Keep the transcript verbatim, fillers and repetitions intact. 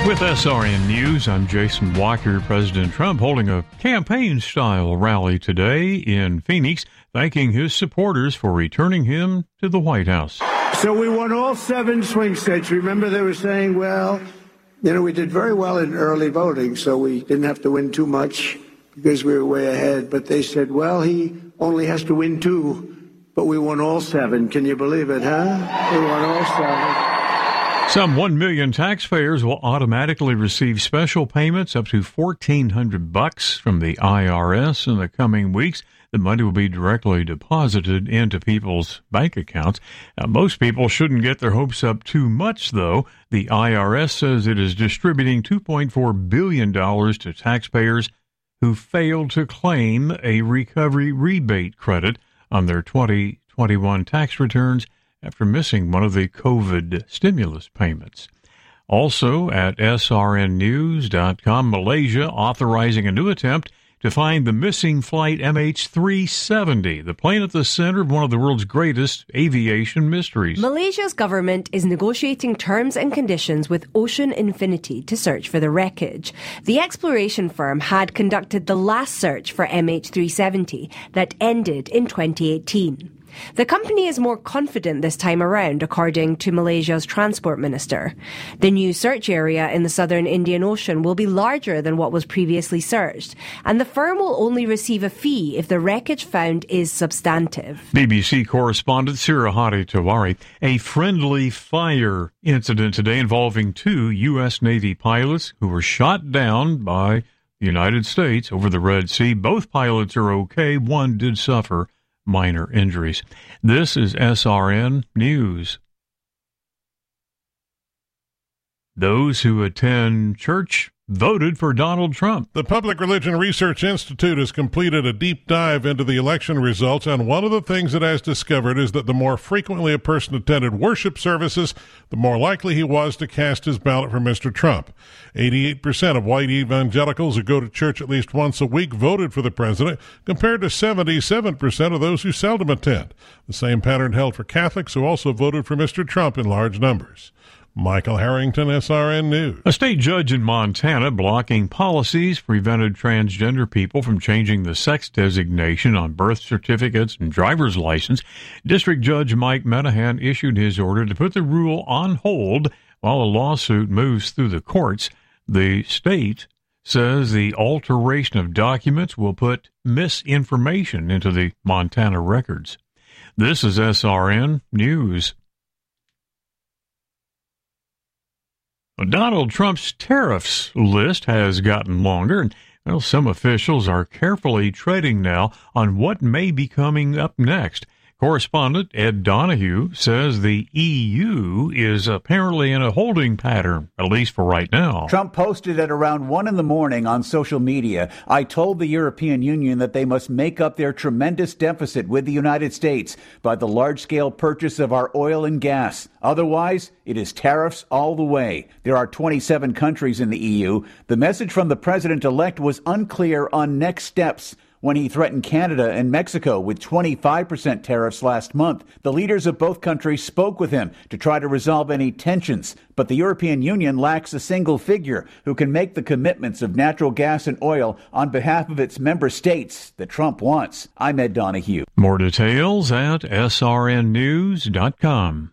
With S R N News, I'm Jason Walker. President Trump holding a campaign-style rally today in Phoenix, thanking his supporters for returning him to the White House. So we won all seven swing states. Remember, they were saying, well, you know, we did very well in early voting, so we didn't have to win too much because we were way ahead. But they said, well, he only has to win two, but we won all seven. Can you believe it, huh? We won all seven. Some one million taxpayers will automatically receive special payments up to fourteen hundred bucks from the I R S in the coming weeks. The money will be directly deposited into people's bank accounts. Now, most people shouldn't get their hopes up too much, though. The I R S says it is distributing two point four billion dollars to taxpayers who failed to claim a recovery rebate credit on their twenty twenty-one tax returns after missing one of the COVID stimulus payments. Also at S R N news dot com, Malaysia authorizing a new attempt to find the missing flight M H three seventy, the plane at the center of one of the world's greatest aviation mysteries. Malaysia's government is negotiating terms and conditions with Ocean Infinity to search for the wreckage. The exploration firm had conducted the last search for M H three seventy that ended in twenty eighteen. The company is more confident this time around, according to Malaysia's transport minister. The new search area in the southern Indian Ocean will be larger than what was previously searched, and the firm will only receive a fee if the wreckage found is substantive. B B C correspondent Sirahari Tawari. A friendly fire incident today involving two U S Navy pilots who were shot down by the United States over the Red Sea. Both pilots are okay. One did suffer minor injuries. This is S R N News. Those who attend church voted for Donald Trump. The Public Religion Research Institute has completed a deep dive into the election results, and one of the things it has discovered is that the more frequently a person attended worship services, the more likely he was to cast his ballot for Mister Trump. eighty-eight percent of white evangelicals who go to church at least once a week voted for the president, compared to seventy-seven percent of those who seldom attend. The same pattern held for Catholics, who also voted for Mister Trump in large numbers. Michael Harrington, S R N News. A state judge in Montana blocking policies prevented transgender people from changing the sex designation on birth certificates and driver's license. District Judge Mike Menahan issued his order to put the rule on hold while a lawsuit moves through the courts. The state says the alteration of documents will put misinformation into the Montana records. This is S R N News. Donald Trump's tariffs list has gotten longer, and well, some officials are carefully treading now on what may be coming up next. Correspondent Ed Donahue says the E U is apparently in a holding pattern, at least for right now. Trump posted at around one in the morning on social media, "I told the European Union that they must make up their tremendous deficit with the United States by the large-scale purchase of our oil and gas. Otherwise, it is tariffs all the way." There are twenty-seven countries in the E U. The message from the president-elect was unclear on next steps when he threatened Canada and Mexico with twenty-five percent tariffs last month. The leaders of both countries spoke with him to try to resolve any tensions, but the European Union lacks a single figure who can make the commitments of natural gas and oil on behalf of its member states that Trump wants. I'm Ed Donahue. More details at S R N news dot com.